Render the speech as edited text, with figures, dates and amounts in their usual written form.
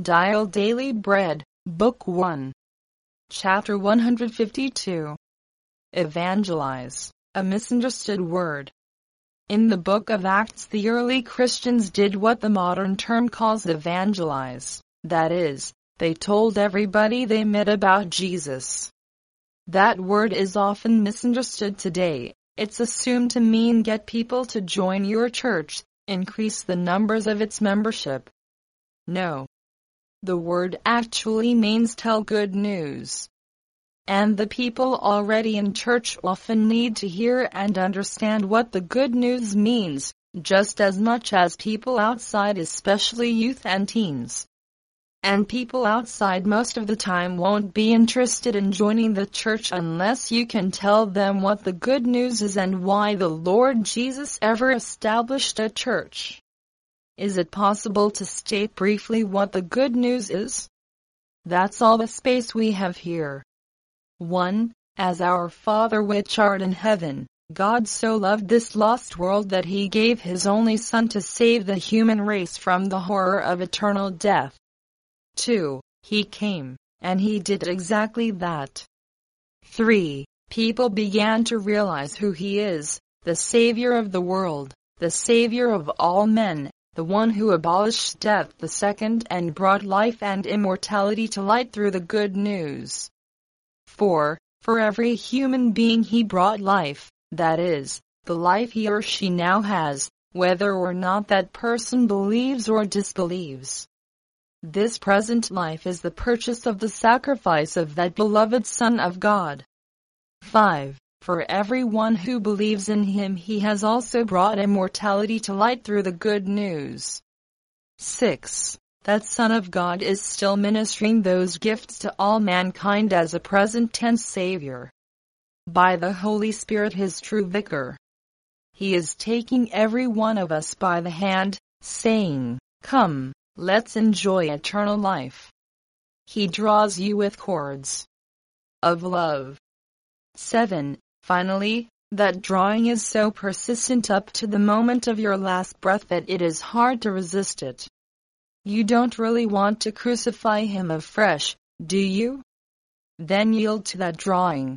Dial Daily Bread, Book 1, Chapter 152. Evangelize, a misunderstood word. In the book of Acts, the early Christians did what the modern term calls evangelize. That is, they told everybody they met about Jesus. That word is often misunderstood today. It's assumed to mean get people to join your church, increase the numbers of its membership. No. The word actually means tell good news. And the people already in church often need to hear and understand what the good news means, just as much as people outside, especially youth and teens. And people outside most of the time won't be interested in joining the church unless you can tell them what the good news is and why the Lord Jesus ever established a church. Is it possible to state briefly what the good news is? That's all the space we have here. 1. As our Father which art in heaven, God so loved this lost world that he gave his only Son to save the human race from the horror of eternal death. 2. He came, and he did exactly that. 3. People began to realize who he is, the Savior of the world, the Savior of all men, the one who abolished death, the second, and brought life and immortality to light through the good news. 4. For every human being he brought life, that is, the life he or she now has, whether or not that person believes or disbelieves. This present life is the purchase of the sacrifice of that beloved Son of God. 5. For everyone who believes in him he has also brought immortality to light through the good news. 6. That Son of God is still ministering those gifts to all mankind as a present tense Savior. By the Holy Spirit, his true vicar. He is taking every one of us by the hand, saying, "Come, let's enjoy eternal life." He draws you with cords of love. 7. Finally, that drawing is so persistent up to the moment of your last breath that it is hard to resist it. You don't really want to crucify him afresh, do you? Then yield to that drawing.